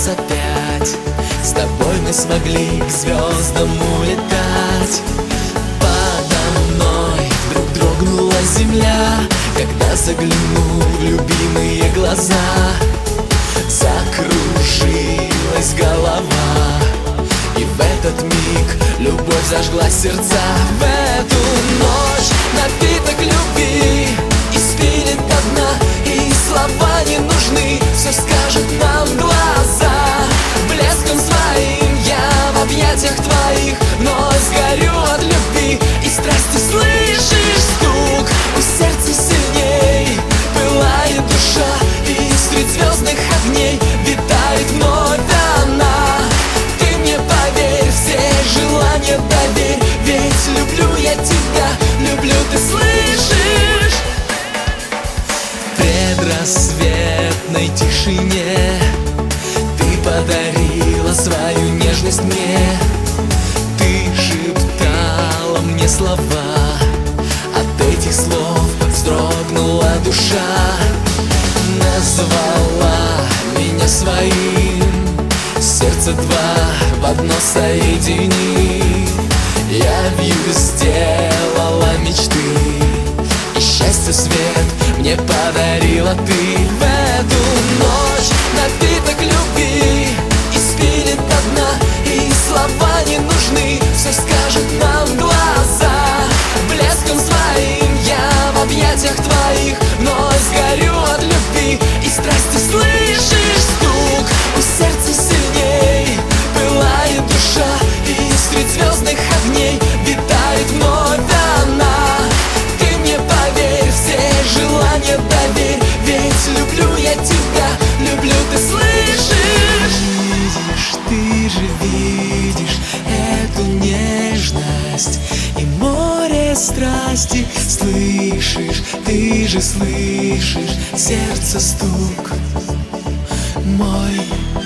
нас опять. С тобой мы смогли к звездам улетать. Подо мной вдруг дрогнула земля, когда заглянул в любимые глаза. Закружилась голова, и в этот миг любовь зажгла сердца. В эту ночь напиток любви испилит до дна, и слова не нужны, все скажет нам глаза. Блеском своим я в объятиях твоих вновь сгорю от любви и страсти. Слышишь стук? У сердца сильней пылает душа, и средь звездных огней витает вновь она. Ты мне поверь, все желания доверь, ведь люблю я тебя, люблю, ты слышишь? В предрассветной тишине ты подарила свою нежность мне. Ты шептала мне слова, от этих слов вздрогнула душа. Назвала меня своим, сердце два в одно соедини. Явью сделала мечты, и счастье свет мне подарила ты. В эту ночь напиток любви испилит до дна, и слова не нужны, все скажет нам глаза. Блеском своим я в объятиях твоих вновь сгорю от любви и страсти. Слышишь стук? У сердца сильней пылает душа, и средь звездных огней витает вновь она. Ты мне поверь, все желания доверь, ведь люблю я тебя, люблю, ты слышишь? Видишь, ты же видишь эту нежность и море страсти. Слышишь, ты же слышишь сердце стук мой.